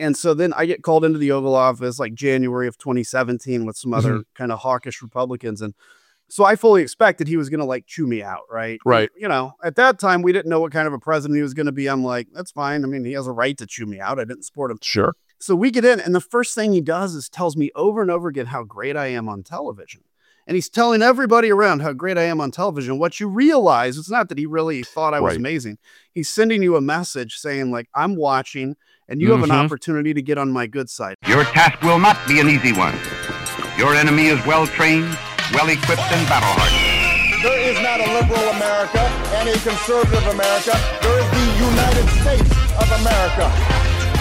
And so then I get called into the Oval Office like January of 2017 with some other kind of hawkish Republicans. And so I fully expected he was going to like chew me out. Right. Right. You know, at that time, we didn't know what kind of a president he was going to be. I'm like, that's fine. I mean, he has a right to chew me out. I didn't support him. Sure. So we get in, and the first thing he does is tells me over and over again how great I am on television. And he's telling everybody around how great I am on television. What you realize, it's not that he really thought I was amazing. He's sending you a message saying, like, I'm watching, and you have an opportunity to get on my good side. Your task will not be an easy one. Your enemy is well-trained, well-equipped, and battle-hardened. There is not a liberal America and a conservative America. There is the United States of America.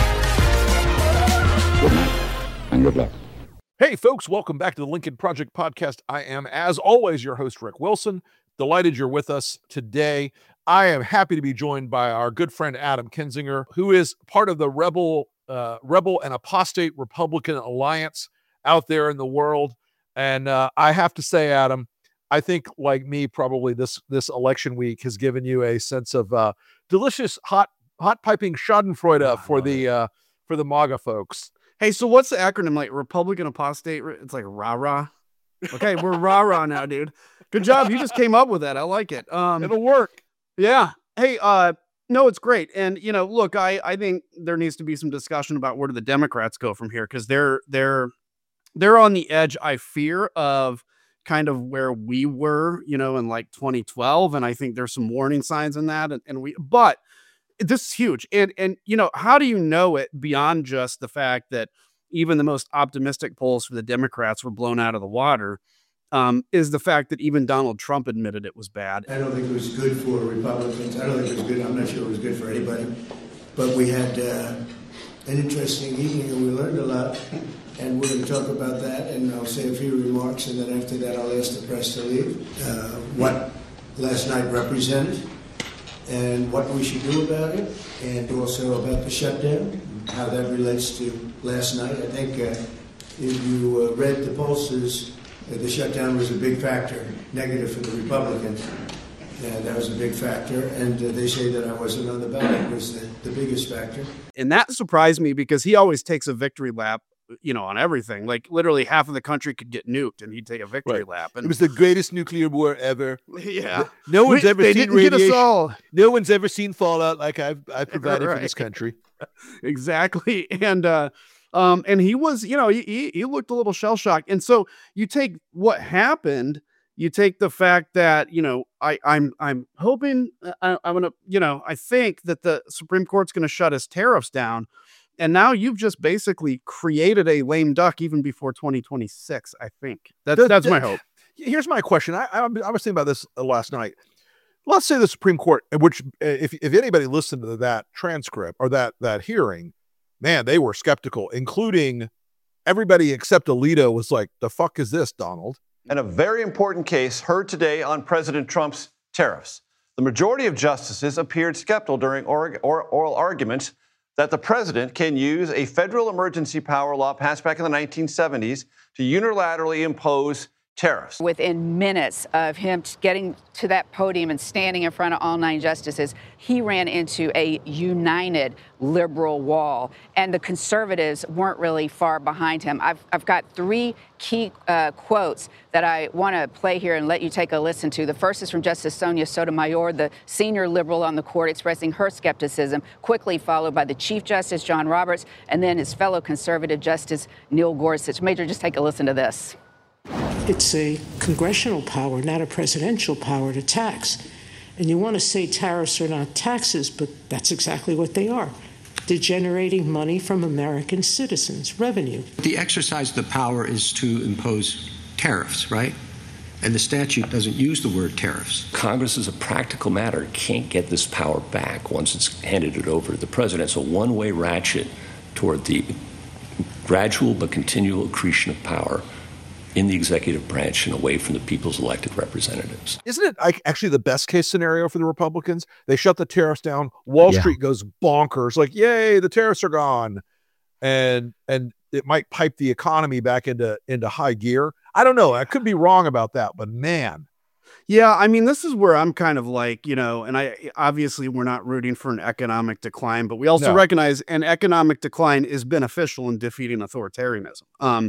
Good night, and good luck. Hey, folks, welcome back to the Lincoln Project Podcast. I am, as always, your host, Rick Wilson. Delighted you're with us today. I am happy to be joined by our good friend, Adam Kinzinger, who is part of the Rebel and Apostate Republican Alliance out there in the world. And I have to say, Adam, I think, like me, probably this election week has given you a sense of delicious, hot piping Schadenfreude for the MAGA folks. Hey, so what's the acronym? Like Republican Apostate? It's like rah-rah. Okay, we're rah-rah now, dude. Good job. You just came up with that. I like it. It'll work. Yeah. Hey, no, it's great. And, you know, look, I think there needs to be some discussion about where do the Democrats go from here, because they're on the edge, I fear, of kind of where we were, you know, in like 2012. And I think there's some warning signs in that. But this is huge. And, you know, how do you know it beyond just the fact that even the most optimistic polls for the Democrats were blown out of the water, is the fact that even Donald Trump admitted it was bad. I don't think it was good for Republicans. I don't think it was good. I'm not sure it was good for anybody. But we had an interesting evening and we learned a lot. And we're going to talk about that. And I'll say a few remarks. And then after that, I'll ask the press to leave. What last night represented, and what we should do about it, and also about the shutdown, how that relates to last night. I think if you read the pollsters, the shutdown was a big factor, negative for the Republicans. That was a big factor, and they say that I wasn't on the ballot was the biggest factor. And that surprised me because he always takes a victory lap, you know, on everything. Like literally half of the country could get nuked and he'd take a victory lap. And it was the greatest nuclear war ever. Yeah. No one's ever seen radiation. No one's ever seen fallout like I've provided for this country. Exactly. And he was, you know, he looked a little shell shocked. And so you take what happened, you take the fact that, you know, I'm hoping I'm going to, you know, I think that the Supreme Court's going to shut his tariffs down. And now you've just basically created a lame duck even before 2026, I think. That's my hope. Here's my question. I was thinking about this last night. Let's say the Supreme Court, which if anybody listened to that transcript or that hearing, man, they were skeptical, including everybody except Alito was like, the fuck is this, Donald? And a very important case heard today on President Trump's tariffs. The majority of justices appeared skeptical during oral arguments that the president can use a federal emergency power law passed back in the 1970s to unilaterally impose tariffs. Within minutes of him getting to that podium and standing in front of all 9 justices, he ran into a united liberal wall, and the conservatives weren't really far behind him. I've got 3 key quotes that I want to play here and let you take a listen to. The first is from Justice Sonia Sotomayor, the senior liberal on the court, expressing her skepticism, quickly followed by the Chief Justice, John Roberts, and then his fellow conservative Justice Neil Gorsuch. Major, just take a listen to this. It's a congressional power, not a presidential power to tax. And you want to say tariffs are not taxes, but that's exactly what they are. They're generating money from American citizens, revenue. The exercise of the power is to impose tariffs, right? And the statute doesn't use the word tariffs. Congress, as a practical matter, can't get this power back once it's handed it over to the president. It's a one-way ratchet toward the gradual but continual accretion of power in the executive branch and away from the people's elected representatives. Isn't it actually the best case scenario for the Republicans? They shut the tariffs down. Wall Street goes bonkers, like, yay, the tariffs are gone. And it might pipe the economy back into high gear. I don't know. I could be wrong about that, but man. Yeah, I mean, this is where I'm kind of like, and obviously we're not rooting for an economic decline, but we also recognize an economic decline is beneficial in defeating authoritarianism.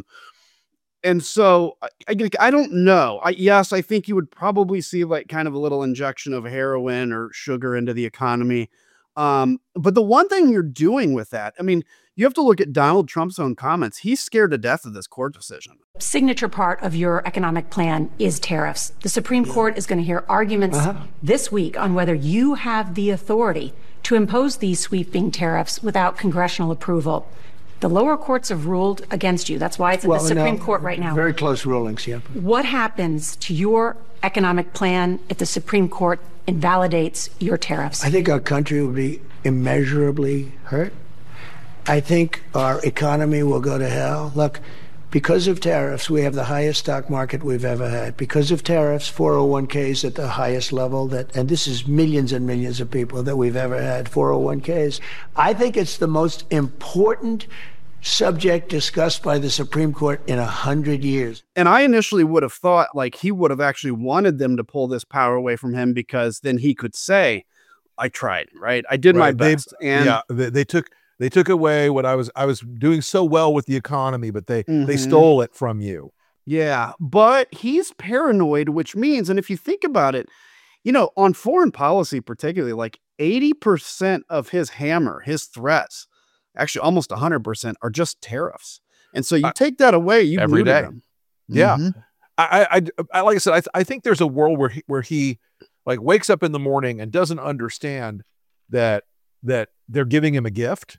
And so I don't know. Yes, I think you would probably see like kind of a little injection of heroin or sugar into the economy. But the one thing you're doing with that, I mean, you have to look at Donald Trump's own comments. He's scared to death of this court decision. Signature part of your economic plan is tariffs. The Supreme Court is going to hear arguments this week on whether you have the authority to impose these sweeping tariffs without congressional approval. The lower courts have ruled against you. That's why it's at the Supreme Court right now. Very close rulings, yeah. What happens to your economic plan if the Supreme Court invalidates your tariffs? I think our country will be immeasurably hurt. I think our economy will go to hell. Look, because of tariffs, we have the highest stock market we've ever had. Because of tariffs, 401ks at the highest level, and this is millions and millions of people that we've ever had, 401ks. I think it's the most important subject discussed by the Supreme Court in 100 years. And I initially would have thought like he would have actually wanted them to pull this power away from him, because then he could say, I tried, right? I did my best. They took away what I was doing so well with the economy, but they stole it from you. Yeah, but he's paranoid, which means, and if you think about it, on foreign policy particularly, like 80% of his hammer, his threats, actually almost 100% are just tariffs. And so you take that away, you every day. Him. Yeah. I like I said, I think there's a world where he like wakes up in the morning and doesn't understand that they're giving him a gift.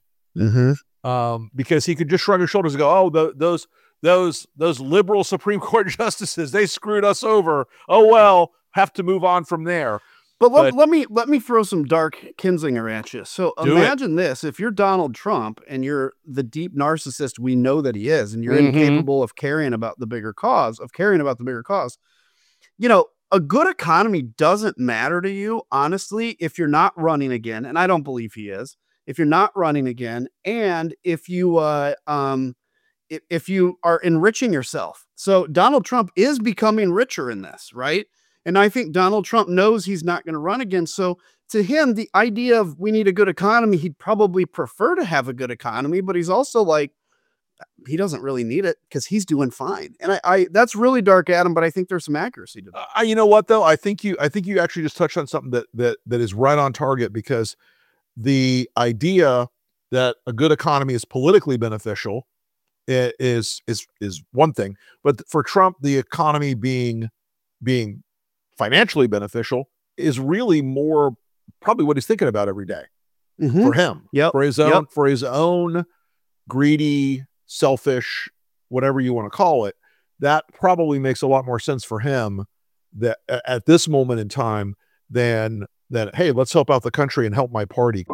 Because he could just shrug his shoulders and go, oh, those liberal Supreme Court justices, they screwed us over. Oh, well, have to move on from there. But let me throw some dark Kinzinger at you. So imagine this: if you're Donald Trump and you're the deep narcissist we know that he is, and you're incapable of caring about the bigger cause, a good economy doesn't matter to you, honestly, if you're not running again. And I don't believe he is. If you're not running again, and if you are enriching yourself. So Donald Trump is becoming richer in this, right? And I think Donald Trump knows he's not going to run again. So to him, the idea of we need a good economy, he'd probably prefer to have a good economy, but he's also like, he doesn't really need it because he's doing fine. And I that's really dark, Adam, but I think there's some accuracy to that. You know what though? I think you actually just touched on something that is right on target, because the idea that a good economy is politically beneficial is one thing, but for Trump, the economy being financially beneficial is really more probably what he's thinking about every day for him. For his own greedy, selfish, whatever you want to call it. That probably makes a lot more sense for him that at this moment in time than hey, let's help out the country and help my party.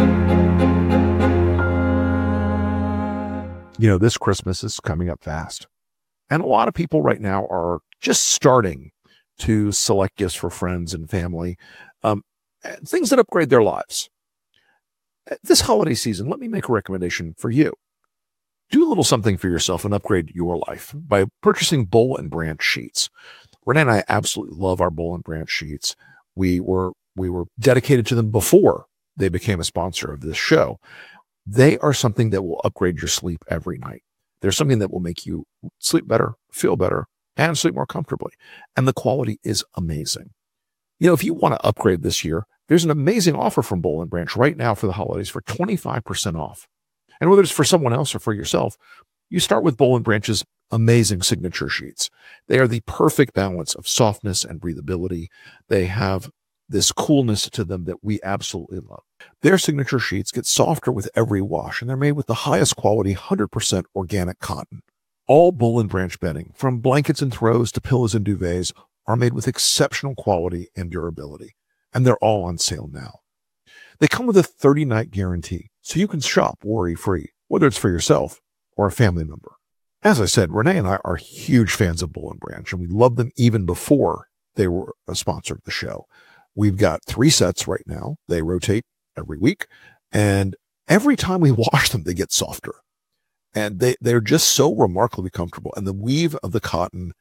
This Christmas is coming up fast. And a lot of people right now are just starting to select gifts for friends and family, things that upgrade their lives. This holiday season, let me make a recommendation for you. Do a little something for yourself and upgrade your life by purchasing Boll & Branch sheets. Renee and I absolutely love our Boll & Branch sheets. We were dedicated to them before they became a sponsor of this show. They are something that will upgrade your sleep every night. They're something that will make you sleep better, feel better, and sleep more comfortably. And the quality is amazing. If you want to upgrade this year, there's an amazing offer from Boll & Branch right now for the holidays for 25% off. And whether it's for someone else or for yourself, you start with Boll & Branch's amazing signature sheets. They are the perfect balance of softness and breathability. They have this coolness to them that we absolutely love. Their signature sheets get softer with every wash, and they're made with the highest quality 100% organic cotton. All Boll & Branch bedding, from blankets and throws to pillows and duvets, are made with exceptional quality and durability, and they're all on sale now. They come with a 30-night guarantee, so you can shop worry-free, whether it's for yourself or a family member. As I said, Renee and I are huge fans of Boll & Branch, and we loved them even before they were a sponsor of the show. We've got 3 sets right now. They rotate every week, and every time we wash them, they get softer. And they're just so remarkably comfortable. And the weave of the cotton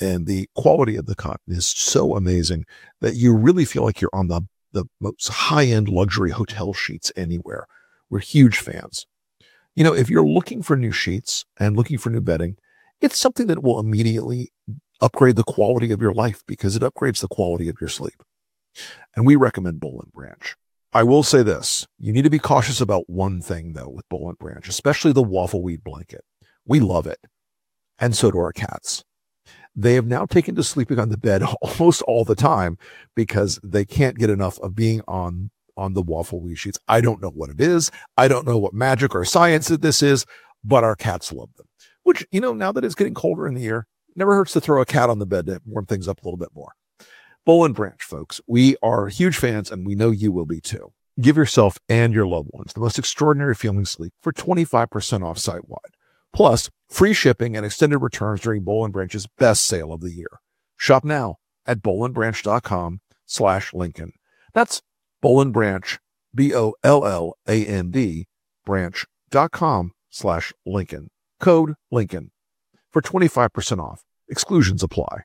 and the quality of the content is so amazing that you really feel like you're on the most high-end luxury hotel sheets anywhere. We're huge fans. You know, if you're looking for new sheets and looking for new bedding, it's something that will immediately upgrade the quality of your life because it upgrades the quality of your sleep. And we recommend Boll & Branch. I will say this, you need to be cautious about one thing though with Boll & Branch, especially the waffle weed blanket. We love it. And so do our cats. They have now taken to sleeping on the bed almost all the time because they can't get enough of being on the waffle weed sheets. I don't know what it is. I don't know what magic or science that this is, but our cats love them. Which, you know, now that it's getting colder in the year, never hurts to throw a cat on the bed to warm things up a little bit more. Boll & Branch, folks. We are huge fans, and we know you will be too. Give yourself and your loved ones the most extraordinary feeling sleep for 25% off site-wide. Plus, free shipping and extended returns during Boll & Branch's best sale of the year. Shop now at bollandbranch.com/Lincoln. That's Boll & Branch, BOLLAND, branch.com/Lincoln. Code Lincoln for 25% off. Exclusions apply.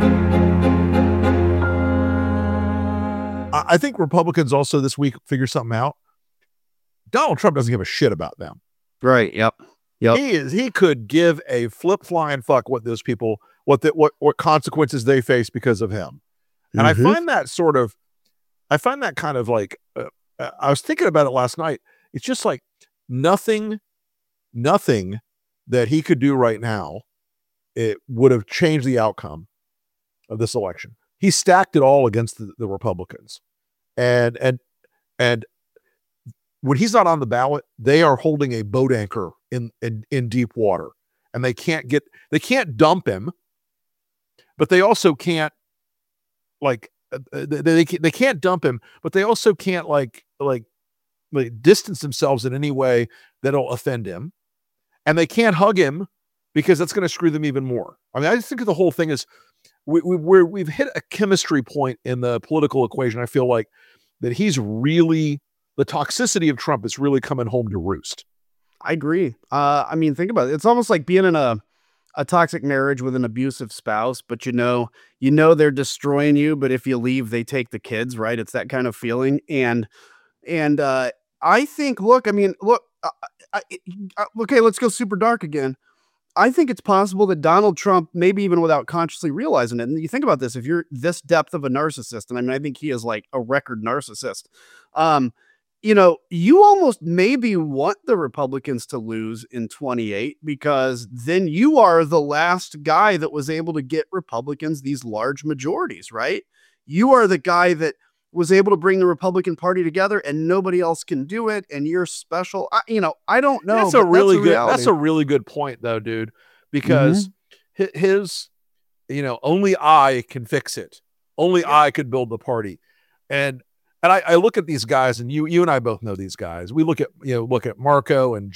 I think Republicans also this week figure something out. Donald Trump doesn't give a shit about them. Right. Yep. He could give a flip flying fuck what those people, what consequences they face because of him. And I find that kind of like, I was thinking about it last night. It's just like nothing that he could do right now, it would have changed the outcome of this election. He stacked it all against the Republicans. And when he's not on the ballot, they are holding a boat anchor in deep water, and they can't dump him, but they also can't they can't dump him, but they also can't like distance themselves in any way that'll offend him, and they can't hug him because that's going to screw them even more. I mean, I just think the whole thing is we've hit a chemistry point in the political equation. I feel like that the toxicity of Trump is really coming home to roost. I agree. I mean, think about it. It's almost like being in a toxic marriage with an abusive spouse, but you know they're destroying you, but if you leave, they take the kids, right? It's that kind of feeling. And I think, okay, let's go super dark again. I think it's possible that Donald Trump, maybe even without consciously realizing it, and you think about this, if you're this depth of a narcissist, and I mean, I think he is like a record narcissist, you almost maybe want the Republicans to lose in 28 because then you are the last guy that was able to get Republicans these large majorities, right? You are the guy that was able to bring the Republican Party together and nobody else can do it. And you're special. I don't know. That's a really good point though, dude, because his, only I can fix it. Only I could build the party. And I look at these guys, and you and I both know these guys. We look at Marco and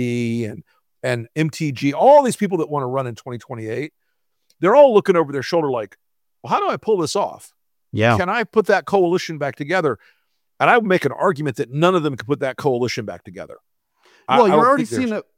JD and MTG, all these people that want to run in 2028. They're all looking over their shoulder like, well, how do I pull this off? Yeah. Can I put that coalition back together? And I would make an argument that none of them can put that coalition back together. Well, you're already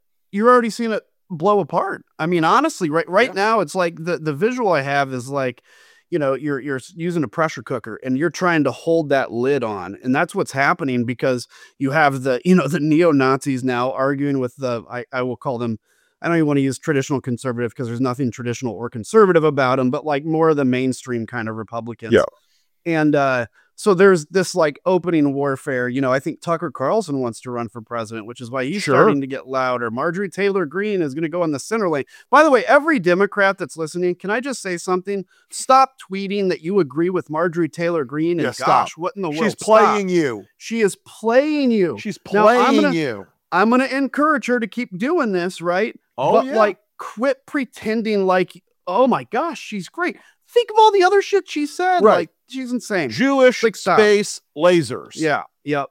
seeing it blow apart. I mean, honestly, right now, it's like the visual I have is like, you're using a pressure cooker and you're trying to hold that lid on. And that's what's happening because you have the neo-Nazis now arguing with I will call them, I don't even want to use traditional conservative because there's nothing traditional or conservative about them, but like more of the mainstream kind of Republicans. Yeah. And so there's this like opening warfare. I think Tucker Carlson wants to run for president, which is why he's starting to get louder. Marjorie Taylor Greene is going to go in the center lane. By the way, every Democrat that's listening, can I just say something? Stop tweeting that you agree with Marjorie Taylor Greene. And gosh, what in the world? She's playing you. She is playing you. She's playing you. I'm going to encourage her to keep doing this, right? Oh, but quit pretending like, oh my gosh, she's great. Think of all the other shit she said. Right. Like, she's insane. Jewish space lasers. Yeah. Yep.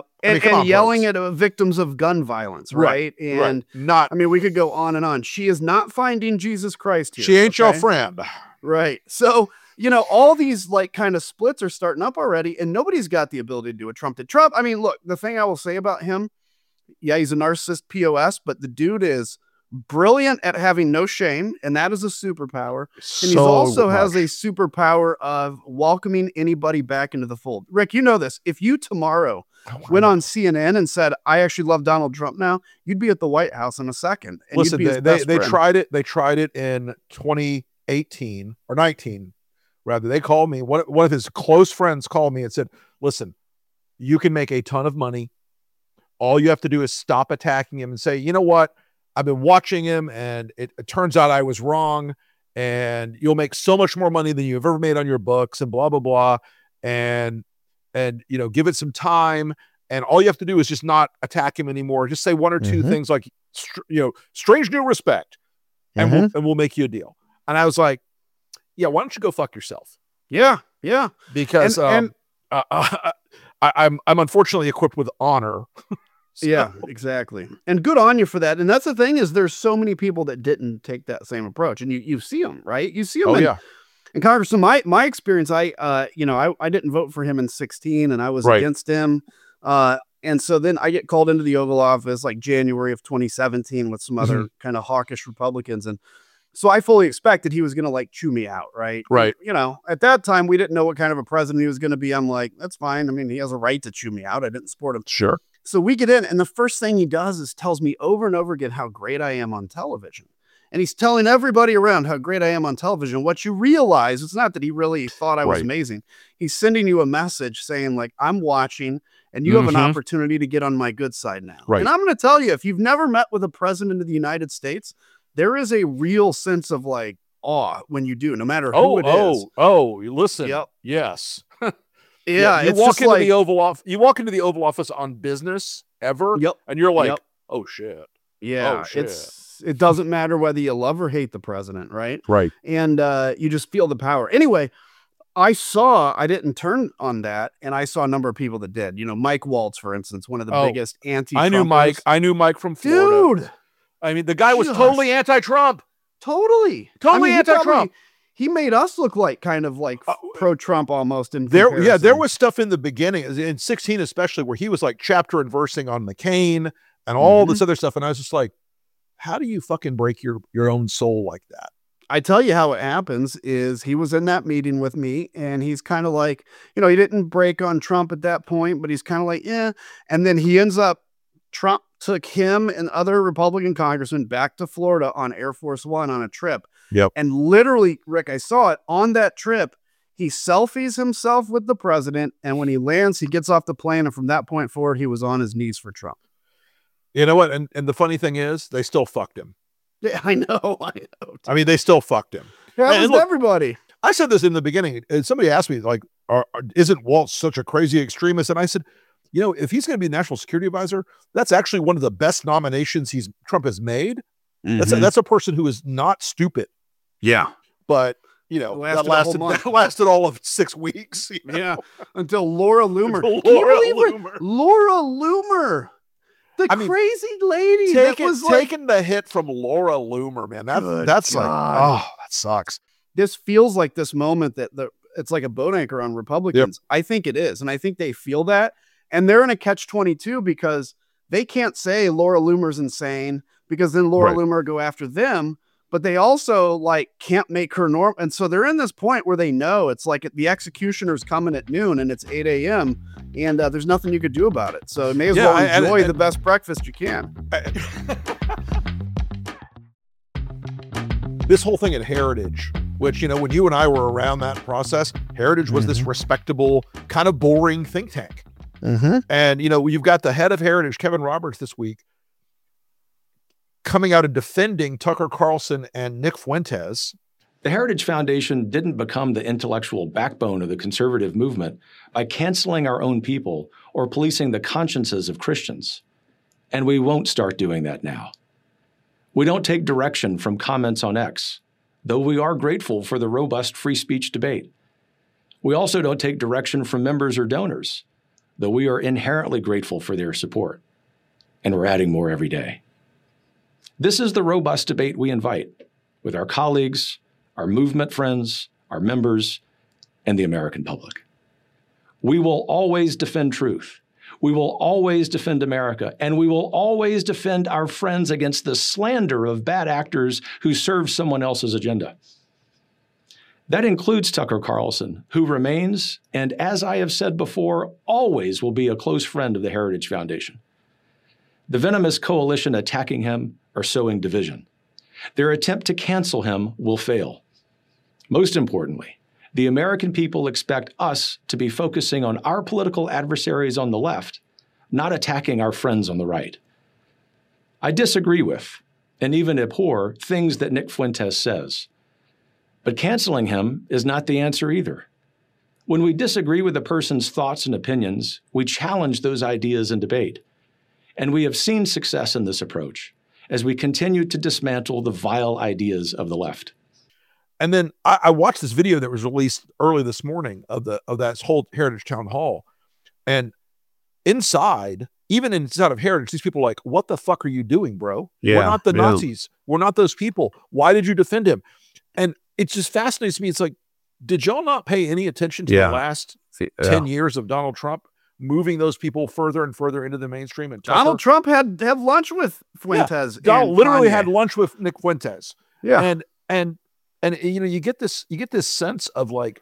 And yelling at victims of gun violence, right? And we could go on and on. She is not finding Jesus Christ here. She ain't your friend. Right. So, all these like kind of splits are starting up already, and nobody's got the ability to do what Trump did. Trump, I mean, look, the thing I will say about him, yeah, he's a narcissist POS, but the dude is brilliant at having no shame, and that is a superpower. And he So also much. has a superpower of welcoming anybody back into the fold. Rick, you know this. If you tomorrow went on CNN and said, I actually love Donald Trump now, you'd be at the White House in a second. And Listen, you'd be his they best friend. tried it. They tried it in 2018 or 19, rather. They called me. One of his close friends called me and said, listen, you can make a ton of money. All you have to do is stop attacking him and say, you know what? I've been watching him, and it turns out I was wrong, and you'll make so much more money than you've ever made on your books, and blah, blah, blah. And give it some time. And all you have to do is just not attack him anymore. Just say one or two things like, strange new respect, and we'll make you a deal. And I was like, yeah, why don't you go fuck yourself? Yeah. Yeah. Because I'm unfortunately equipped with honor. So. Yeah, exactly. And good on you for that. And that's the thing, is there's so many people that didn't take that same approach, and you see them, right? You see them. Oh, yeah. And Congress, so my experience, I didn't vote for him in 2016, and I was against him. And so then I get called into the Oval Office like January of 2017 with some other kind of hawkish Republicans. And so I fully expected he was going to like chew me out. Right. Right. And, at that time, we didn't know what kind of a president he was going to be. I'm like, that's fine. I mean, he has a right to chew me out. I didn't support him. Sure. So we get in, and the first thing he does is tells me over and over again how great I am on television. And he's telling everybody around how great I am on television. What you realize, it's not that he really thought I was amazing. He's sending you a message saying, like, I'm watching, and you have an opportunity to get on my good side now. Right. And I'm going to tell you, if you've never met with a president of the United States, there is a real sense of like awe when you do, no matter who it is. Listen. Yep. Yes. Yeah, you it's walk just into like, the Oval Office. You walk into the Oval Office on business ever, and you're like, "Oh shit!" Yeah, oh, shit. It doesn't matter whether you love or hate the president, right? Right. And you just feel the power. Anyway, I didn't turn on that, and I saw a number of people that did. Mike Waltz, for instance, one of the biggest anti-Trumpers. I knew Mike from Florida. Dude, I mean, the guy was totally anti-Trump. Totally Anti-Trump. He made us look like kind of like pro-Trump almost. In there comparison. was stuff in the beginning, in 16 especially, where he was like chapter and versing on McCain and all this other stuff, and I was just like, how do you fucking break your own soul like that? I tell you how it happens is he was in that meeting with me, and he's kind of like, he didn't break on Trump at that point, but he's kind of like, yeah. And then he ends up, Trump took him and other Republican congressmen back to Florida on Air Force One on a trip. Yep. And literally, Rick, I saw it on that trip. He selfies himself with the president, and when he lands, he gets off the plane, and from that point forward, he was on his knees for Trump. You know what? And the funny thing is, they still fucked him. Yeah, I know. I mean, they still fucked him. Yeah, look, everybody. I said this in the beginning, and somebody asked me, like, isn't Walt such a crazy extremist? And I said, if he's going to be National Security Advisor, that's actually one of the best nominations Trump has made. That's a person who is not stupid. Yeah. But, that lasted all of 6 weeks. Yeah. Until Laura Loomer. Laura Loomer. Crazy lady. Taking the hit from Laura Loomer, man. That's like, that sucks. This feels like this moment that it's like a boat anchor on Republicans. Yep. I think it is. And I think they feel that. And they're in a catch-22 because they can't say Laura Loomer's insane, because then Laura Loomer go after them. But they also can't make her normal. And so they're in this point where they know it's like the executioner's coming at noon and it's 8 a.m. and there's nothing you could do about it. So you may as well enjoy the best breakfast you can. This whole thing at Heritage, which, when you and I were around that process, Heritage was this respectable, kind of boring think tank. And, you've got the head of Heritage, Kevin Roberts, this week, coming out and defending Tucker Carlson and Nick Fuentes. The Heritage Foundation didn't become the intellectual backbone of the conservative movement by canceling our own people or policing the consciences of Christians. And we won't start doing that now. We don't take direction from comments on X, though we are grateful for the robust free speech debate. We also don't take direction from members or donors, though we are inherently grateful for their support. And we're adding more every day. This is the robust debate we invite with our colleagues, our movement friends, our members, and the American public. We will always defend truth. We will always defend America, and we will always defend our friends against the slander of bad actors who serve someone else's agenda. That includes Tucker Carlson, who remains, and as I have said before, always will be a close friend of the Heritage Foundation. The venomous coalition attacking him are sowing division. Their attempt to cancel him will fail. Most importantly, the American people expect us to be focusing on our political adversaries on the left, not attacking our friends on the right. I disagree with, and even abhor, things that Nick Fuentes says. But canceling him is not the answer either. When we disagree with a person's thoughts and opinions, we challenge those ideas in debate. And we have seen success in this approach as we continue to dismantle the vile ideas of the left. And then I watched this video that was released early this morning of that whole Heritage Town Hall. And inside, even inside of Heritage, these people are like, what the fuck are you doing, bro? Yeah, we're not the Nazis. We're not those people. Why did you defend him? And it just fascinates me. It's like, did y'all not pay any attention to the last 10 years of Donald Trump moving those people further and further into the mainstream? And Donald Trump had lunch with Fuentes. Donald literally had lunch with Nick Fuentes. Yeah. And you know, you get this sense of like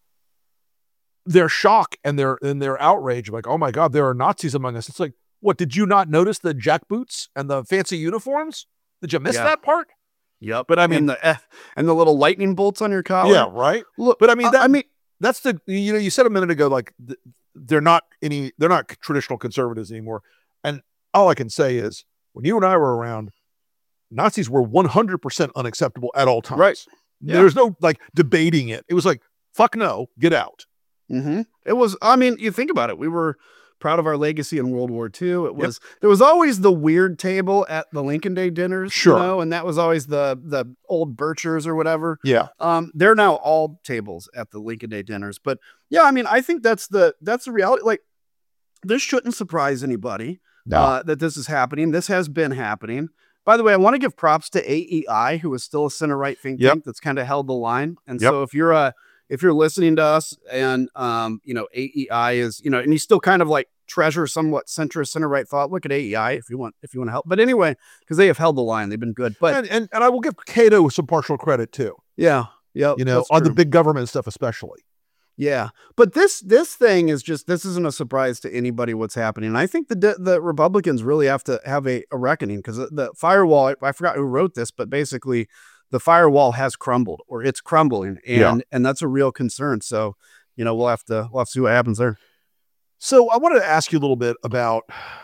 their shock and their outrage, like, oh my God, there are Nazis among us. It's like, what, did you not notice the jackboots and the fancy uniforms? Did you miss that part? Yep. But I mean, and the little lightning bolts on your collar. Yeah, right. Look, but I mean, that's the, you know, you said a minute ago, like they're not traditional conservatives anymore. And all I can say is when you and I were around, Nazis were 100% unacceptable at all times. Right. Yeah. There's no like debating it. It was like, fuck no, get out. Mm-hmm. It was, I mean, you think about it. We were proud of our legacy in World War II. It was, there was always the weird table at the Lincoln Day dinners, sure. You know, and that was always the old Birchers or whatever. Yeah. They're now all tables at the Lincoln Day dinners. But yeah, I mean, I think that's the reality. Like, this shouldn't surprise anybody that this is happening. This has been happening. By the way, I want to give props to AEI, who is still a center-right think tank that's kind of held the line. And so if you're listening to us and, you know, AEI is, you know, and you still kind of like treasure somewhat centrist center-right thought, look at AEI if you want to help. But anyway, because they have held the line, they've been good. But and I will give Cato some partial credit too. Yeah. Yeah. You know, on the big government stuff, especially. Yeah. But this thing is just, this isn't a surprise to anybody what's happening. And I think the Republicans really have to have a reckoning, because the firewall, I forgot who wrote this, but basically the firewall has crumbled, or it's crumbling. And that's a real concern. So, you know, we'll have to see what happens there. So I wanted to ask you a little bit about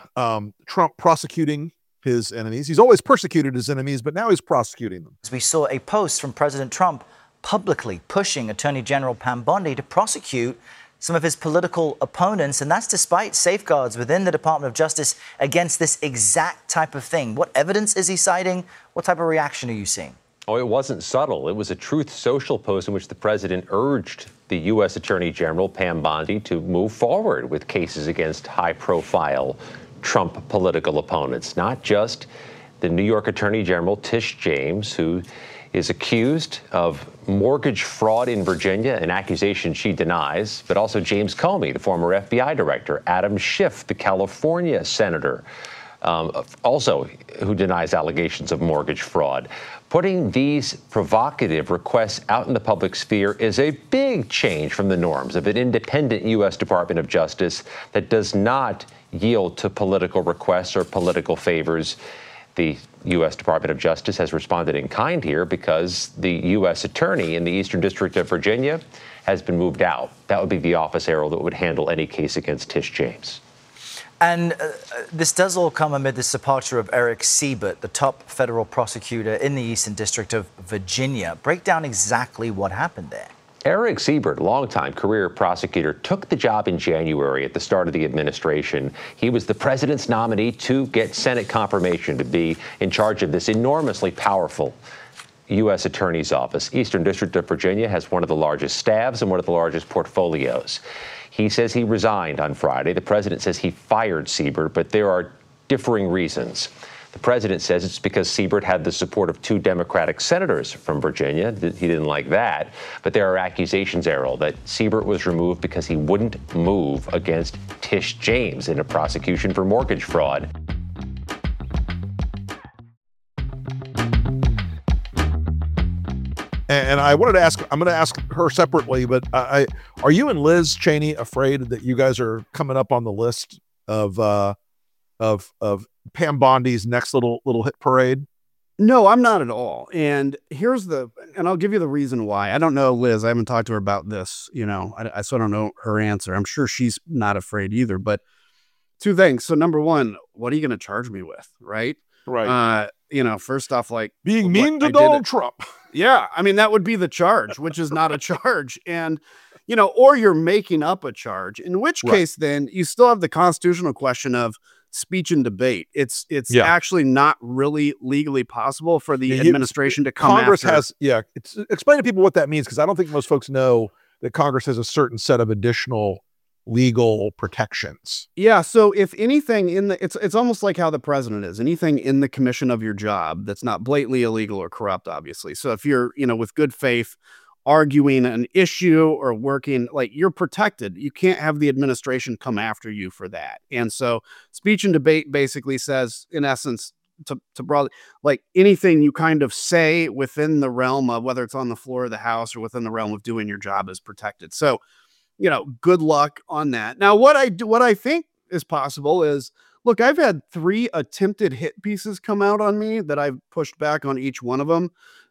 Trump prosecuting his enemies. He's always persecuted his enemies, but now he's prosecuting them. We saw a post from President Trump publicly pushing Attorney General Pam Bondi to prosecute some of his political opponents, and that's despite safeguards within the Department of Justice against this exact type of thing. What evidence is he citing? What type of reaction are you seeing? Oh, it wasn't subtle. It was a Truth Social post in which the president urged the U.S. Attorney General Pam Bondi to move forward with cases against high-profile Trump political opponents, not just the New York Attorney General Tish James, who is accused of mortgage fraud in Virginia, an accusation she denies, but also James Comey, the former FBI director, Adam Schiff, the California senator, also who denies allegations of mortgage fraud. Putting these provocative requests out in the public sphere is a big change from the norms of an independent U.S. Department of Justice that does not yield to political requests or political favors. The U.S. Department of Justice has responded in kind here because the U.S. attorney in the Eastern District of Virginia has been moved out. That would be the office arrow that would handle any case against Tish James. And this does all come amid this departure of Eric Siebert, the top federal prosecutor in the Eastern District of Virginia. Break down exactly what happened there. Eric Siebert, longtime career prosecutor, took the job in January at the start of the administration. He was the president's nominee to get Senate confirmation to be in charge of this enormously powerful U.S. Attorney's Office. Eastern District of Virginia has one of the largest staffs and one of the largest portfolios. He says he resigned on Friday. The president says he fired Siebert, but there are differing reasons. The president says it's because Siebert had the support of 2 Democratic senators from Virginia. He didn't like that. But there are accusations, Errol, that Siebert was removed because he wouldn't move against Tish James in a prosecution for mortgage fraud. And I wanted to ask, I'm going to ask her separately, but are you and Liz Cheney afraid that you guys are coming up on the list of Pam Bondi's next little hit parade? No, I'm not at all. And and I'll give you the reason why. I don't know Liz. I haven't talked to her about this, so I don't know her answer. I'm sure she's not afraid either, but 2 things. So number 1, what are you going to charge me with? Right. Right. First off, like being mean to Donald Trump. Yeah. I mean, that would be the charge, which is not a charge. And, or you're making up a charge, in which case then you still have the constitutional question of speech and debate. It's actually not really legally possible for the administration to come Congress after. Explain to people what that means, because I don't think most folks know that Congress has a certain set of additional legal protections. Yeah. So if anything it's almost like how the president is, anything in the commission of your job that's not blatantly illegal or corrupt, obviously. So if you're, with good faith arguing an issue or working, like, you're protected. You can't have the administration come after you for that. And so speech and debate basically says, in essence, to broadly, like, anything you kind of say within the realm of whether it's on the floor of the House or within the realm of doing your job is protected. So, good luck on that. Now, what I think is possible is, look, I've had 3 attempted hit pieces come out on me that I've pushed back on each one of them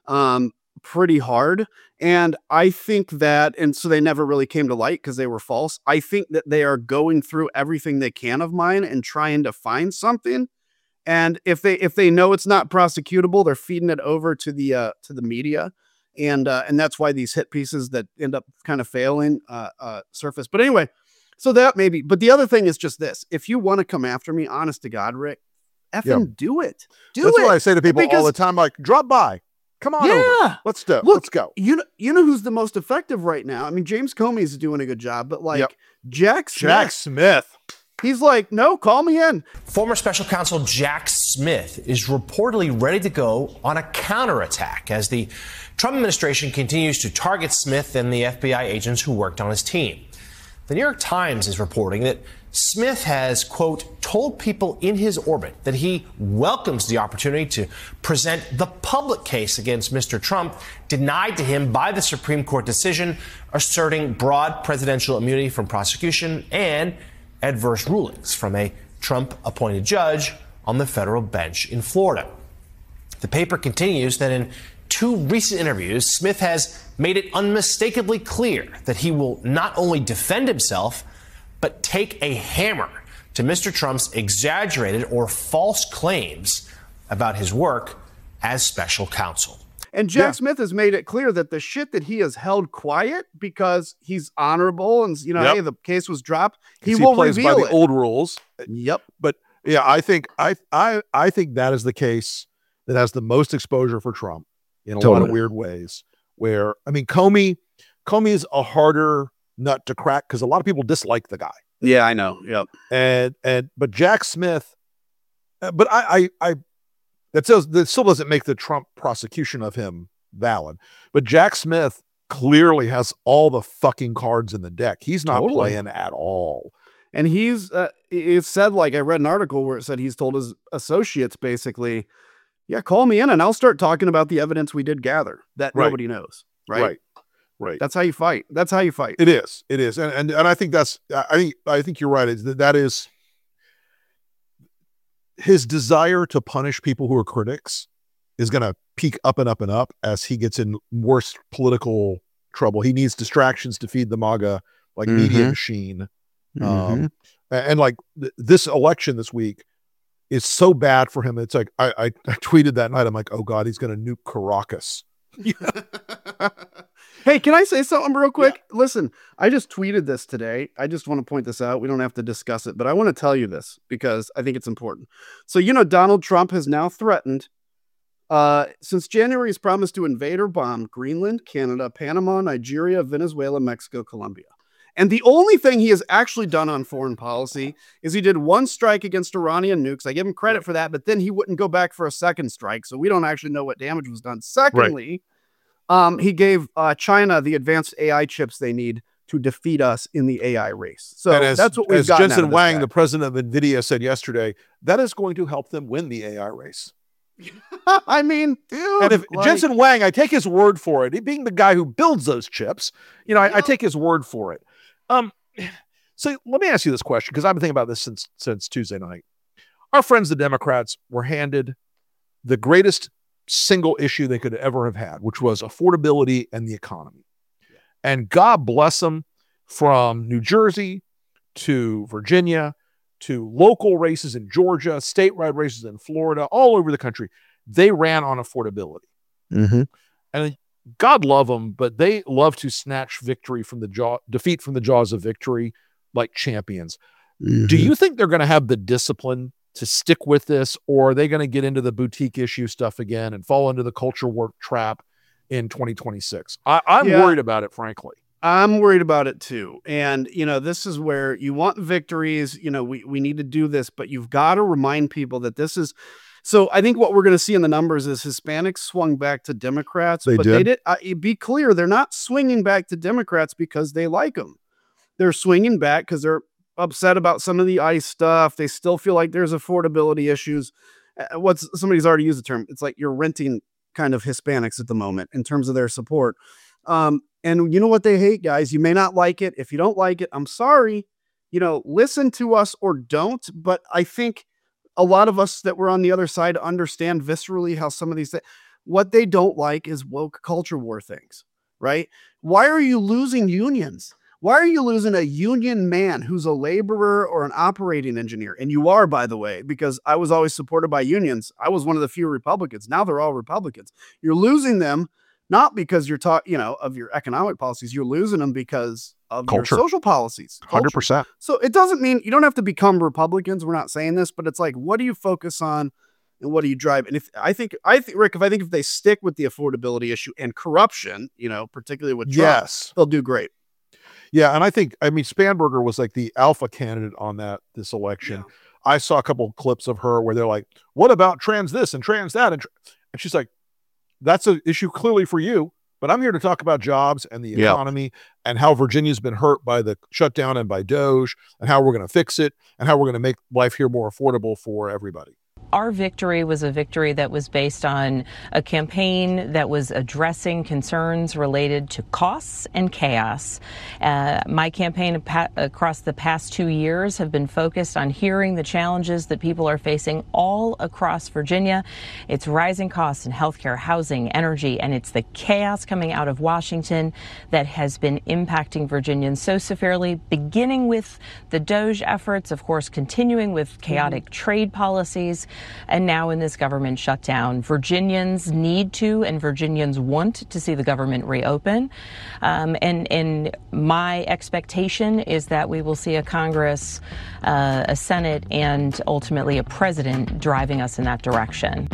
pretty hard. And I think that, and so they never really came to light because they were false. I think that they are going through everything they can of mine and trying to find something. And if they know it's not prosecutable, they're feeding it over to the media. And that's why these hit pieces that end up kind of failing surface. But anyway, so that maybe. But the other thing is just this: if you want to come after me, honest to God, Rick, effing do it. That's what I say to people all the time. Like, drop by, come on over. Let's go. Look, let's go. You know who's the most effective right now? I mean, James Comey is doing a good job, but Jack Smith. He's like, no, call me in. Former special counsel Jack Smith is reportedly ready to go on a counterattack as the Trump administration continues to target Smith and the FBI agents who worked on his team. The New York Times is reporting that Smith has, quote, told people in his orbit that he welcomes the opportunity to present the public case against Mr. Trump, denied to him by the Supreme Court decision asserting broad presidential immunity from prosecution and adverse rulings from a Trump-appointed judge on the federal bench in Florida. The paper continues that in 2 recent interviews, Smith has made it unmistakably clear that he will not only defend himself, but take a hammer to Mr. Trump's exaggerated or false claims about his work as special counsel. And Jack Smith has made it clear that the shit that he has held quiet because he's honorable and, hey, the case was dropped, he will plays reveal by it. the old rules. Yep. But yeah, I think that is the case that has the most exposure for Trump in a lot of weird ways. Where, I mean, Comey is a harder nut to crack because a lot of people dislike the guy. Yeah, I know. Yep. But Jack Smith, but that still doesn't make the Trump prosecution of him valid. But Jack Smith clearly has all the fucking cards in the deck. He's not playing at all. And it said, like, I read an article where it said he's told his associates basically, call me in and I'll start talking about the evidence we did gather that nobody knows. Right. That's how you fight. It is. And I think I think you're right. That is his desire to punish people who are critics is going to peak up and up and up as he gets in worse political trouble. He needs distractions to feed the MAGA media machine. And like this election this week is so bad for him. It's like, I tweeted that night. I'm like, oh God, he's going to nuke Caracas. Hey, can I say something real quick? Yeah. Listen, I just tweeted this today. I just want to point this out. We don't have to discuss it, but I want to tell you this because I think it's important. So, Donald Trump has now threatened, since January, he's promised to invade or bomb Greenland, Canada, Panama, Nigeria, Venezuela, Mexico, Colombia. And the only thing he has actually done on foreign policy is he did one strike against Iranian nukes. I give him credit for that, but then he wouldn't go back for a second strike. So we don't actually know what damage was done. Secondly, he gave China the advanced AI chips they need to defeat us in the AI race. So that's what we've got. As Jensen Huang, the president of NVIDIA, said yesterday, that is going to help them win the AI race. I mean, dude. And if Jensen Huang, I take his word for it. He being the guy who builds those chips, I take his word for it. So let me ask you this question, because I've been thinking about this since Tuesday night. Our friends, the Democrats, were handed the greatest single issue they could ever have had, which was affordability and the economy. And God bless them, from New Jersey to Virginia to local races in Georgia, statewide races in Florida, all over the country, they ran on affordability. And God love them, but they love to snatch defeat from the jaws of victory like champions. Do you think they're going to have the discipline to stick with this, or are they going to get into the boutique issue stuff again and fall into the culture war trap in 2026? I'm worried about it, frankly. I'm worried about it too. And, this is where you want victories. We need to do this, but you've got to remind people that this is. So I think what we're going to see in the numbers is Hispanics swung back to Democrats. They did. Be clear, they're not swinging back to Democrats because they like them. They're swinging back because they're upset about some of the ICE stuff. They still feel like there's affordability issues. Somebody's already used the term. It's like you're renting kind of Hispanics at the moment in terms of their support. And you know what they hate, guys? You may not like it. If you don't like it, I'm sorry. Listen to us or don't. But I think a lot of us that were on the other side understand viscerally how some of these things, what they don't like is woke culture war things, right? Why are you losing unions? Why are you losing a union man who's a laborer or an operating engineer? And you are, by the way, because I was always supported by unions. I was one of the few Republicans. Now they're all Republicans. You're losing them not because you're of your economic policies. You're losing them because of culture. Your social policies. 100%. So it doesn't mean you don't have to become Republicans. We're not saying this, but it's like, what do you focus on and what do you drive? And I think Rick, if they stick with the affordability issue and corruption, particularly with Trump, they'll do great. Yeah, and I mean, Spanberger was like the alpha candidate on this election. Yeah. I saw a couple of clips of her where they're like, what about trans this and trans that? And she's like, that's an issue clearly for you, but I'm here to talk about jobs and the economy and how Virginia's been hurt by the shutdown and by DOGE and how we're going to fix it and how we're going to make life here more affordable for everybody. Our victory was a victory that was based on a campaign that was addressing concerns related to costs and chaos. My campaign across the past 2 years have been focused on hearing the challenges that people are facing all across Virginia. It's rising costs in healthcare, housing, energy, and it's the chaos coming out of Washington that has been impacting Virginians so severely, beginning with the DOGE efforts, of course, continuing with chaotic trade policies. And now in this government shutdown, Virginians need to and Virginians want to see the government reopen. And my expectation is that we will see a Congress, a Senate, and ultimately a president driving us in that direction.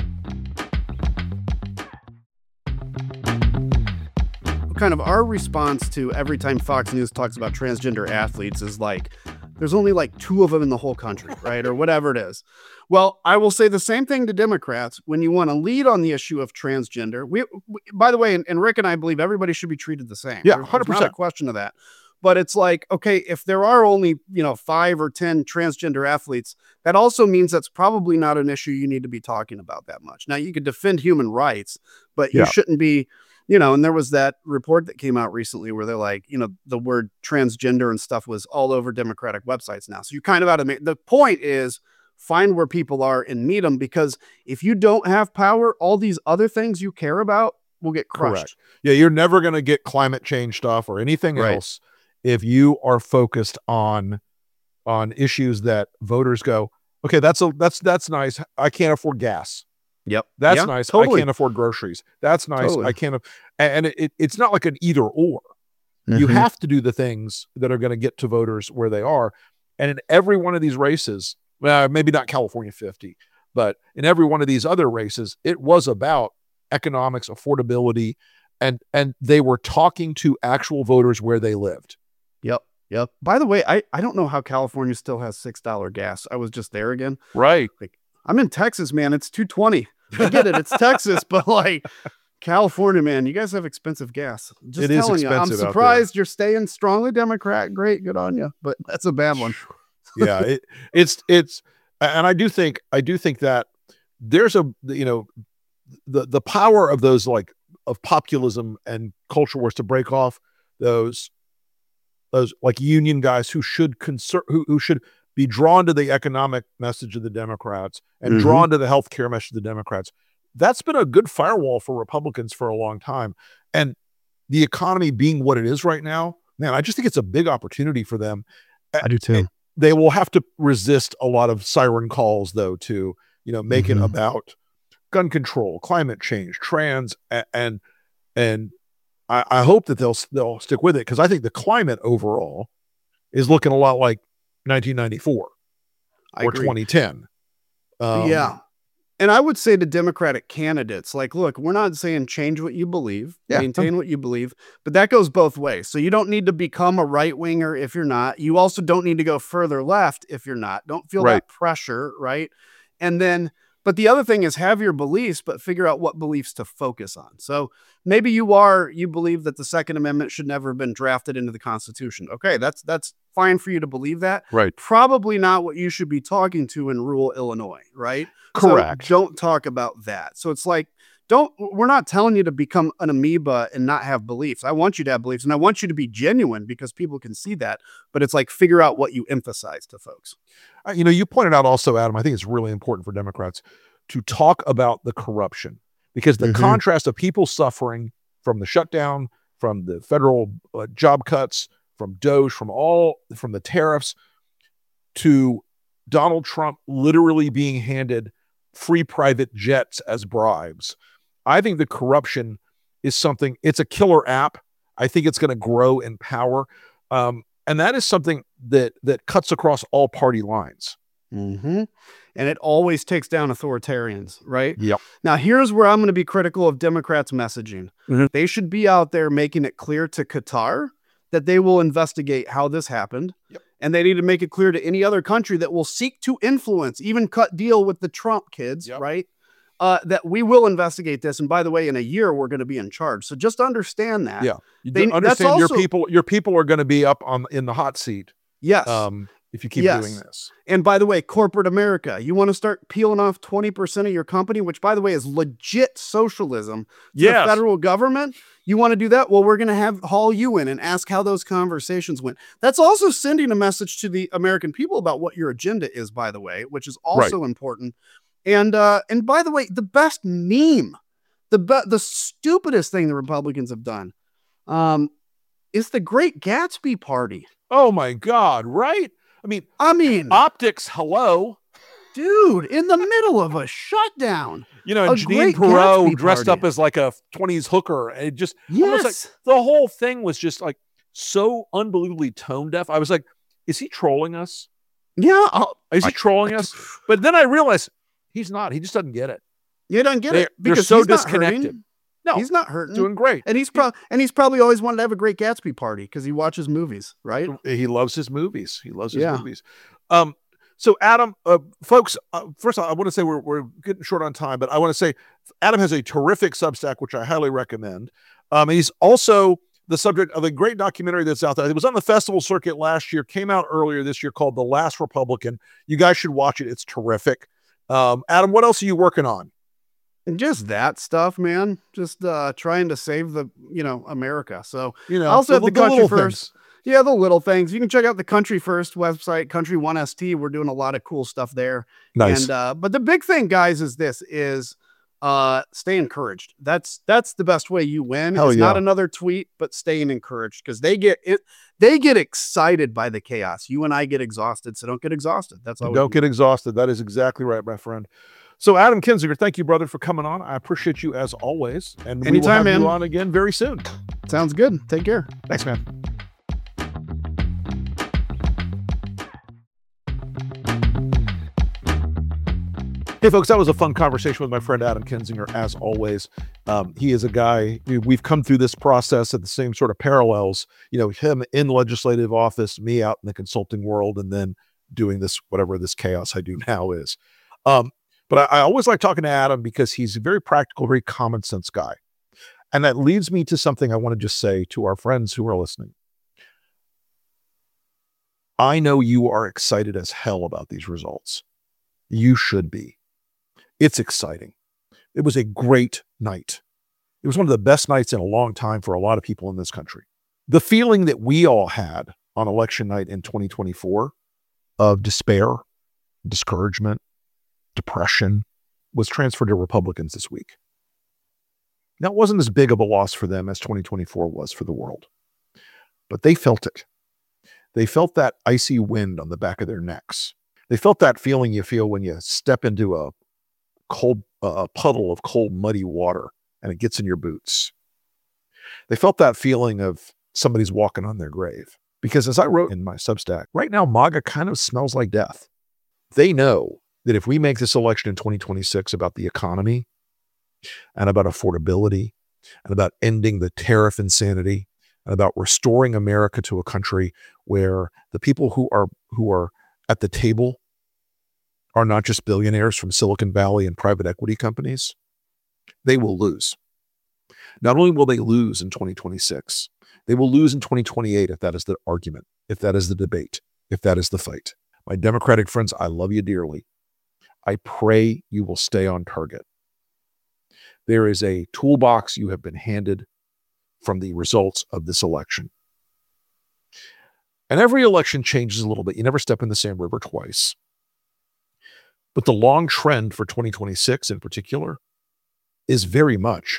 Kind of our response to every time Fox News talks about transgender athletes is like, there's only like 2 of them in the whole country, right? Or whatever it is. Well, I will say the same thing to Democrats. When you want to lead on the issue of transgender, we by the way, and Rick and I believe everybody should be treated the same. Yeah, 100%. There's not a question of that. But it's like, okay, if there are only, 5 or 10 transgender athletes, that also means that's probably not an issue you need to be talking about that much. Now, you could defend human rights, but you shouldn't be, and there was that report that came out recently where they're like, the word transgender and stuff was all over Democratic websites now. So you kind of ought to the point is find where people are and meet them, because if you don't have power, all these other things you care about will get crushed. Correct. Yeah, you're never going to get climate change stuff or anything else if you are focused on issues that voters go, okay, that's nice. I can't afford gas. Yep. That's nice. Totally. I can't afford groceries. That's nice. Totally. I can't. And it's not like an either or. You have to do the things that are going to get to voters where they are. And in every one of these races, maybe not California 50, but in every one of these other races, it was about economics, affordability, and they were talking to actual voters where they lived. Yep. Yep. By the way, I don't know how California still has $6 gas. I was just there again. Right. Like, I'm in Texas, man. It's $2.20. I get it. It's Texas, but like California, man, you guys have expensive gas. Just It is telling you, I'm expensive out surprised you're staying strongly Democrat. Great, good on you. But that's a bad one. Yeah, it's, and I do think that there's the power of those of populism and culture wars to break off those like union guys who should who should be drawn to the economic message of the Democrats and drawn to the healthcare message of the Democrats. That's been a good firewall for Republicans for a long time. And the economy being what it is right now, man, I just think it's a big opportunity for them. I do too. They will have to resist a lot of siren calls, though, to make it about gun control, climate change, trans, and I hope that they'll stick with it, because I think the climate overall is looking a lot like 1994 or 2010. Yeah. And I would say to Democratic candidates, like, look, we're not saying change what you believe, maintain what you believe, but that goes both ways. So you don't need to become a right winger if you're not. You also don't need to go further left if you're not. Don't feel that pressure, right? And then, but the other thing is have your beliefs, but figure out what beliefs to focus on. So maybe you believe that the Second Amendment should never have been drafted into the Constitution. Okay, that's fine for you to believe that. Right. Probably not what you should be talking to in rural Illinois, right? Correct. So don't talk about that. So it's like, we're not telling you to become an amoeba and not have beliefs. I want you to have beliefs, and I want you to be genuine because people can see that, but it's like, figure out what you emphasize to folks. You pointed out also, Adam, I think it's really important for Democrats to talk about the corruption, because the contrast of people suffering from the shutdown, from the federal job cuts, from DOGE, from the tariffs, to Donald Trump literally being handed free private jets as bribes. I think the corruption is something, it's a killer app. I think it's going to grow in power. And that is something that cuts across all party lines. And it always takes down authoritarians, right? Yep. Now, here's where I'm going to be critical of Democrats' messaging. They should be out there making it clear to Qatar that they will investigate how this happened. Yep. And they need to make it clear to any other country that will seek to influence, even cut deal with the Trump kids, right? That we will investigate this. And by the way, in a year, we're going to be in charge. So just understand that. Yeah. Understand your people are going to be up in the hot seat. Yes. If you keep doing this. And by the way, corporate America, you want to start peeling off 20% of your company, which by the way is legit socialism to the federal government. You want to do that? Well, we're going to haul you in and ask how those conversations went. That's also sending a message to the American people about what your agenda is, by the way, which is also important. And by the way, the best meme, the stupidest thing the Republicans have done is the Great Gatsby party. Oh my God, right? I mean, optics, hello. Dude, in the middle of a shutdown. Janine Perot dressed up as like a 20s hooker. And it just, almost like the whole thing was just like so unbelievably tone deaf. I was like, is he trolling us? Yeah. Is he trolling us? But then I realized he's not. He just doesn't get it. You don't get it because they're so he's disconnected. Hurting. No, he's not hurting. Doing great. And he's probably always wanted to have a Great Gatsby party because he watches movies, right? He loves his movies. Movies. So Adam, folks, first of all, I want to say we're getting short on time, but I want to say Adam has a terrific Substack, which I highly recommend. He's also the subject of a great documentary that's out there. It was on the festival circuit last year, came out earlier this year, called The Last Republican. You guys should watch it. It's terrific. Adam, what else are you working on? Just that stuff, man. Just trying to save America. So I also have the Country First. Yeah, the little things. You can check out the Country First website, Country One ST. We're doing a lot of cool stuff there. Nice. And but the big thing, guys, is stay encouraged. That's the best way you win. It's not another tweet, but staying encouraged, because they get excited by the chaos. You and I get exhausted, so don't get exhausted. That's all. Don't get exhausted. That is exactly right, my friend. So Adam Kinzinger, thank you, brother, for coming on. I appreciate you as always. And anytime, we will have man. You on again very soon. Sounds good. Take care. Thanks, man. Hey, folks, that was a fun conversation with my friend Adam Kinzinger, as always. He is a guy, we've come through this process at the same sort of parallels, him in legislative office, me out in the consulting world, and then doing this, whatever this chaos I do now is. But I always like talking to Adam because he's a very practical, very common sense guy. And that leads me to something I want to just say to our friends who are listening. I know you are excited as hell about these results. You should be. It's exciting. It was a great night. It was one of the best nights in a long time for a lot of people in this country. The feeling that we all had on election night in 2024 of despair, discouragement, depression was transferred to Republicans this week. Now, it wasn't as big of a loss for them as 2024 was for the world, but they felt it. They felt that icy wind on the back of their necks. They felt that feeling you feel when you step into a cold puddle of cold, muddy water and it gets in your boots. They felt that feeling of somebody's walking on their grave. Because as I wrote in my Substack, right now, MAGA kind of smells like death. They know that if we make this election in 2026 about the economy and about affordability and about ending the tariff insanity and about restoring America to a country where the people who are at the table are not just billionaires from Silicon Valley and private equity companies, they will lose. Not only will they lose in 2026, they will lose in 2028 if that is the argument, if that is the debate, if that is the fight. My Democratic friends, I love you dearly. I pray you will stay on target. There is a toolbox you have been handed from the results of this election. And every election changes a little bit. You never step in the same river twice. But the long trend for 2026 in particular is very,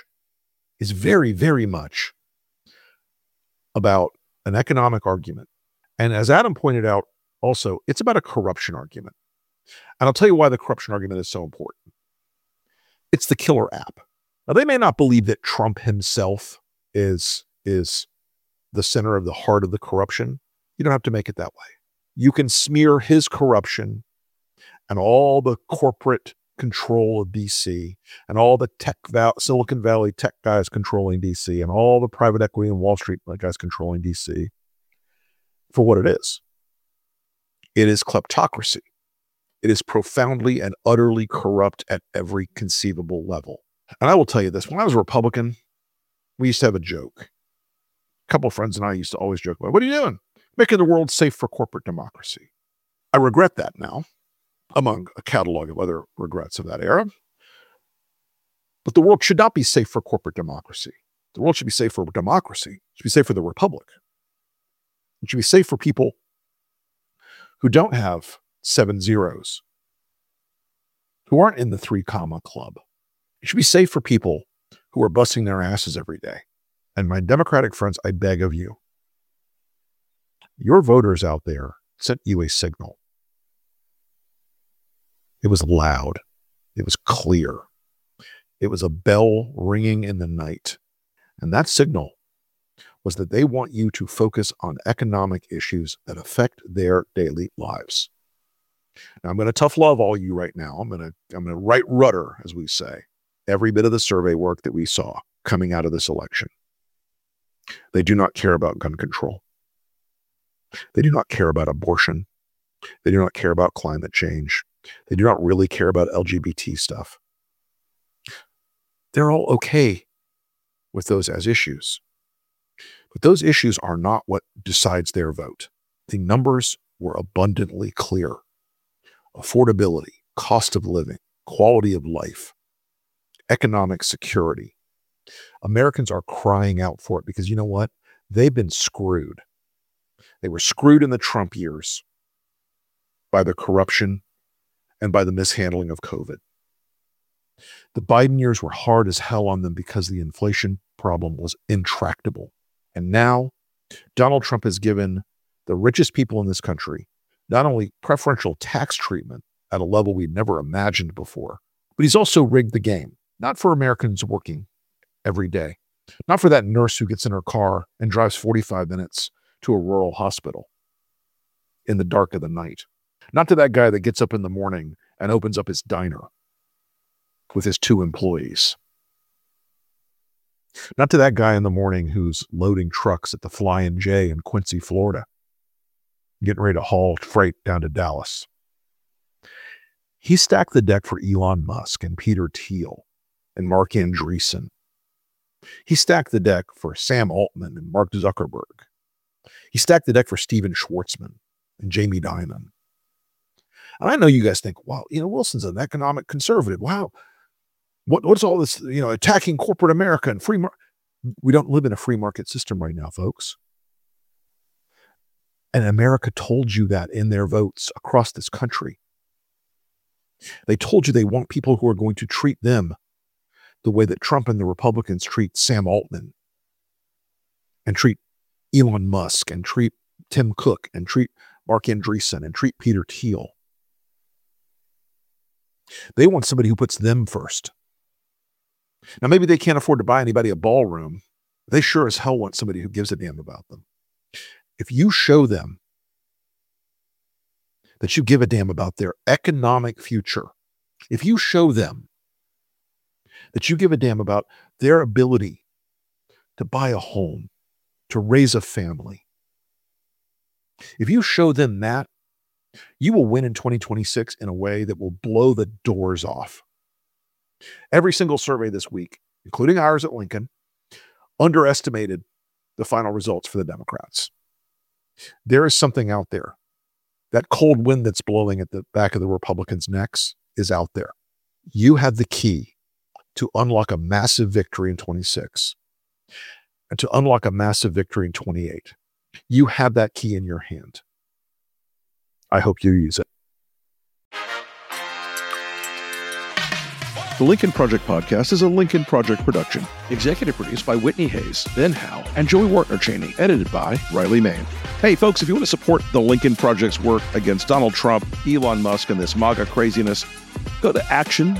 very much about an economic argument. And as Adam pointed out, also, it's about a corruption argument. And I'll tell you why the corruption argument is so important. It's the killer app. Now, they may not believe that Trump himself is the center of the heart of the corruption. You don't have to make it that way. You can smear his corruption and all the corporate control of DC and all the Silicon Valley tech guys controlling DC and all the private equity and Wall Street guys controlling DC for what it is. It is kleptocracy. It is profoundly and utterly corrupt at every conceivable level. And I will tell you this, when I was a Republican, we used to have a joke. A couple of friends and I used to always joke about, what are you doing? Making the world safe for corporate democracy. I regret that now, among a catalog of other regrets of that era. But the world should not be safe for corporate democracy. The world should be safe for democracy. It should be safe for the republic. It should be safe for people who don't have 7 zeros, who aren't in the 3 comma club. It should be safe for people who are busting their asses every day. And my Democratic friends, I beg of you, your voters out there sent you a signal. It was loud. It was clear. It was a bell ringing in the night. And that signal was that they want you to focus on economic issues that affect their daily lives. Now, I'm going to tough love all you right now. I'm going to right rudder, as we say, every bit of the survey work that we saw coming out of this election. They do not care about gun control. They do not care about abortion. They do not care about climate change. They do not really care about LGBT stuff. They're all okay with those as issues. But those issues are not what decides their vote. The numbers were abundantly clear. Affordability, cost of living, quality of life, economic security. Americans are crying out for it because you know what? They've been screwed. They were screwed in the Trump years by the corruption and by the mishandling of COVID. The Biden years were hard as hell on them because the inflation problem was intractable. And now Donald Trump has given the richest people in this country not only preferential tax treatment at a level we'd never imagined before, but he's also rigged the game, not for Americans working every day, not for that nurse who gets in her car and drives 45 minutes to a rural hospital in the dark of the night, not to that guy that gets up in the morning and opens up his diner with his 2 employees. Not to that guy in the morning who's loading trucks at the Flying J in Quincy, Florida, getting ready to haul freight down to Dallas. He stacked the deck for Elon Musk and Peter Thiel and Mark Andreessen. He stacked the deck for Sam Altman and Mark Zuckerberg. He stacked the deck for Steven Schwartzman and Jamie Dimon. And I know you guys think, wow, Wilson's an economic conservative. Wow. What's all this, attacking corporate America and free market? We don't live in a free market system right now, folks. And America told you that in their votes across this country. They told you they want people who are going to treat them the way that Trump and the Republicans treat Sam Altman and treat Elon Musk and treat Tim Cook and treat Mark Andreessen and treat Peter Thiel. They want somebody who puts them first. Now, maybe they can't afford to buy anybody a ballroom. They sure as hell want somebody who gives a damn about them. If you show them that you give a damn about their economic future, if you show them that you give a damn about their ability to buy a home, to raise a family, if you show them that, you will win in 2026 in a way that will blow the doors off. Every single survey this week, including ours at Lincoln, underestimated the final results for the Democrats. There is something out there. That cold wind that's blowing at the back of the Republicans' necks is out there. You have the key to unlock a massive victory in 26 and to unlock a massive victory in 28. You have that key in your hand. I hope you use it. The Lincoln Project Podcast is a Lincoln Project production. Executive produced by Whitney Hayes, Ben Howe, and Joey Wartner-Cheney. Edited by Riley Main. Hey, folks, if you want to support the Lincoln Project's work against Donald Trump, Elon Musk, and this MAGA craziness, go to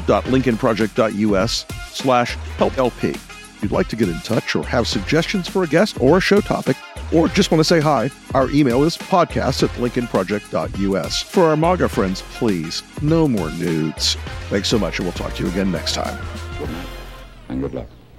action.lincolnproject.us/helplp. If you'd like to get in touch or have suggestions for a guest or a show topic, or just want to say hi, our email is podcast@lincolnproject.us. For our MAGA friends, please, no more nudes. Thanks so much, and we'll talk to you again next time. Good night, and good luck.